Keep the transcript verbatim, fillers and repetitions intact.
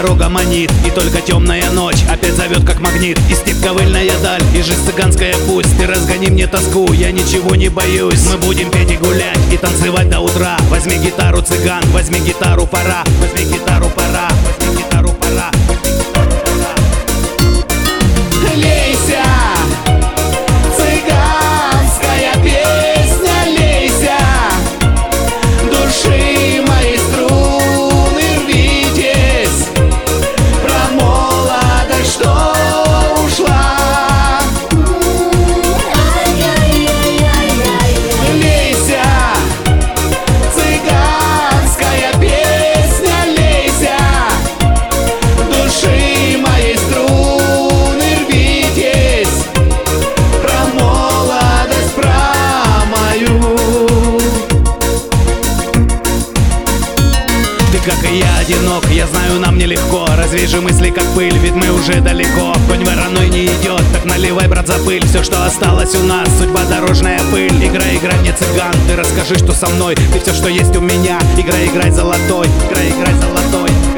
дорога манит, и только темная ночь опять зовет как магнит. И степь ковыльная даль, и жизнь цыганская пусть. Ты разгони мне тоску, я ничего не боюсь. Мы будем петь и гулять, и танцевать до утра. Возьми гитару, цыган, возьми гитару, пора. Возьми гитару, пора, возьми гитару, пора. Лейся, цыганская песня, лейся, души моей струны рвитесь, про молодость, что ушла. Лейся, цыганская песня, лейся, души моей струны рвитесь, про молодость, про мою. Ты, как и я, одинок, я знаю, нам нелегко. Развяжи мысли, как пыль, ведь мы уже далеко. Конь вороной не идет, так наливай, брат, за пыль. Все, что осталось у нас, судьба дорожная пыль. Играй, играй, мне цыган, ты расскажи, что со мной. Ты все, что есть у меня, играй, играй, золотой, играй, играй, золотой.